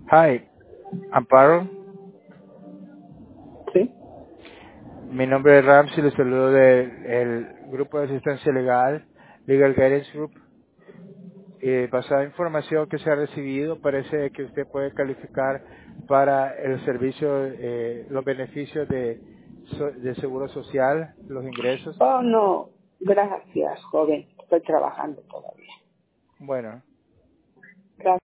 Hi, Amparo. Sí. Mi nombre es Ramsey, le saludo del Grupo de Asistencia Legal, Legal Guidance Group. Basada en información que se ha recibido, parece que usted puede calificar para el servicio, los beneficios de seguro social, los ingresos. Oh, no. Gracias, joven. Estoy trabajando todavía. Bueno.